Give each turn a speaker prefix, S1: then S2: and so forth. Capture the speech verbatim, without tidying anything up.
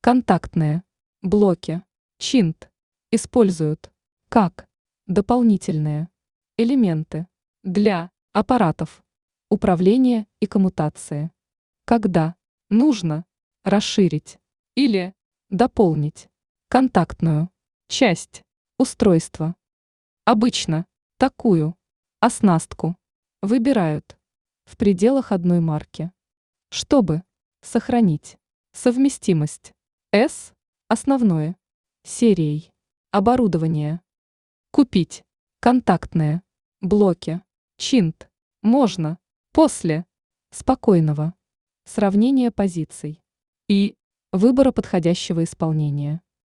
S1: Контактные блоки чинт используют как дополнительные элементы для аппаратов управления и коммутации, когда нужно расширить или дополнить контактную часть устройства. Обычно такую оснастку выбирают в пределах одной марки, чтобы сохранить совместимость с основной серией оборудования. Купить контактные блоки чинт можно после спокойного сравнения позиций и выбора подходящего исполнения.